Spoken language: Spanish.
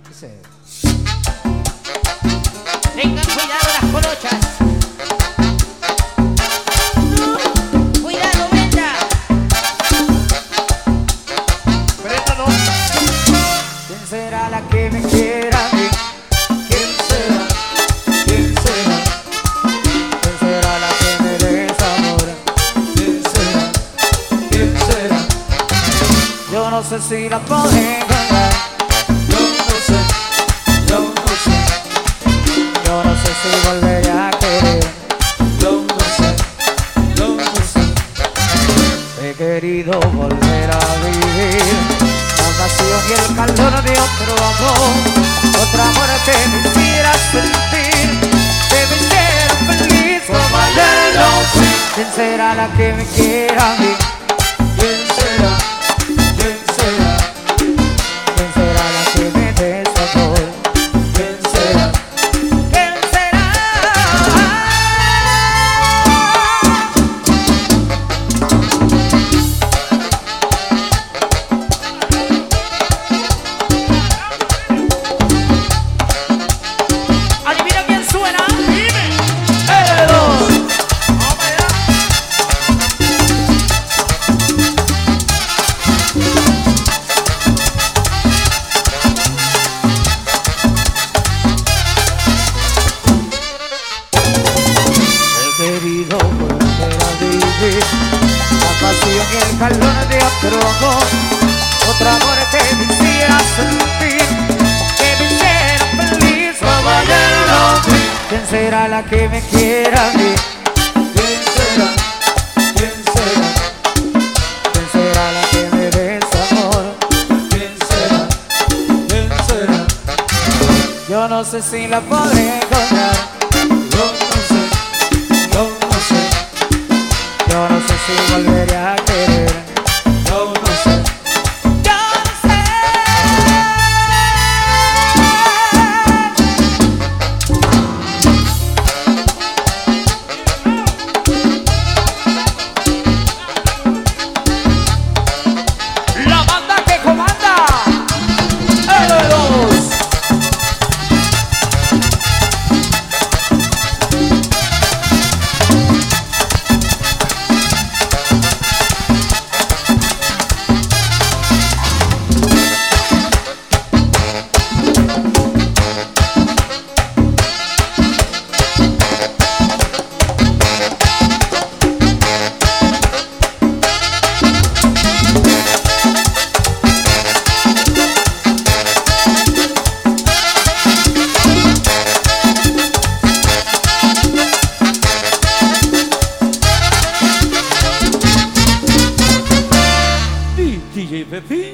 Dice. Tengan cuidado las colochas. Cuidado, venda. Préstalo. ¿Quién será la que me quiera a mí? ¿Quién será? ¿Quién será? ¿Quién será la que me desamora? ¿Quién será? ¿Quién será? Yo no sé si la podré encontrar. Yo no sé, yo no sé. Yo no sé si volveré a querer. Yo no sé, yo no sé. He querido volver a vivir la pasión y el calor de otro amor, otro amor que me hiciera sentir, que me hiciera feliz como ayer lo fui. ¿Quién será la que me quiera a mí? ¿Quién será? ¿Quién será? ¿Quién será la que me dé sabor? ¿Quién será? ¿Quién será? Adivina quién suena. He querido volver a vivir la pasión y el calor de otro amor, otro amor que me hiciera sentir, que me hiciera feliz como ayer lo fui. ¿Quién será la que me quiera a mí? ¿Quién será? ¿Quién será? ¿Quién será la que me dé su amor? ¿Quién será? ¿Quién será? Yo no sé si la podré encontrar. Yo no sé, yo no sé. Yo no sé si volveré a querer. Yo no sé, yo no sé. La banda que comanda. ¡L2! DJ Pepi.